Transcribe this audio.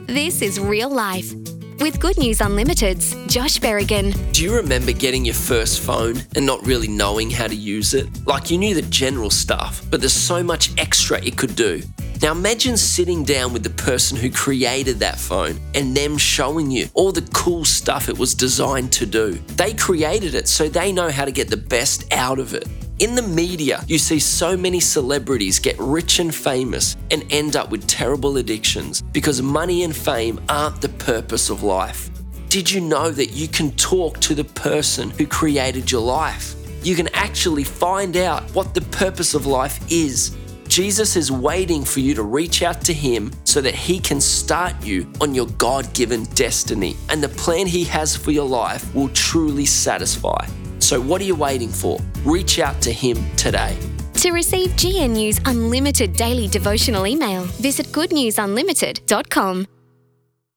This is Real Life. With Good News Unlimited's Josh Berrigan. Do you remember getting your first phone and not really knowing how to use it? Like, you knew the general stuff, but there's so much extra it could do. Now imagine sitting down with the person who created that phone and them showing you all the cool stuff it was designed to do. They created it so they know how to get the best out of it. In the media, you see so many celebrities get rich and famous and end up with terrible addictions because money and fame aren't the purpose of life. Did you know that you can talk to the person who created your life? You can actually find out what the purpose of life is. Jesus is waiting for you to reach out to him so that he can start you on your God-given destiny, and the plan he has for your life will truly satisfy. So what are you waiting for? Reach out to him today. To receive GNU's unlimited daily devotional email, visit goodnewsunlimited.com.